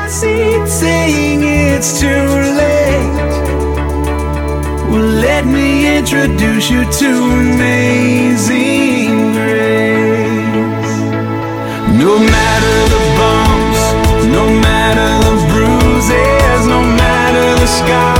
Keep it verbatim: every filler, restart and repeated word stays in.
seat saying it's too late. Well, let me introduce you to Amazing Grace. No matter the bumps, no matter the bruises, no matter the scars,